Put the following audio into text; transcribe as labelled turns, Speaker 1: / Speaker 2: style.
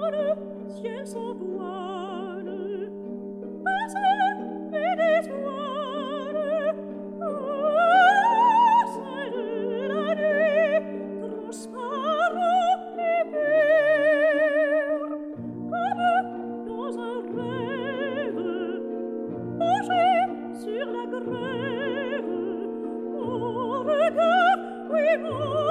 Speaker 1: ciel sans voile, passer et d'étoiles, c'est de la nuit, transparent et pur, comme dans un rêve, penché sur la grève, mon regard, oui, mon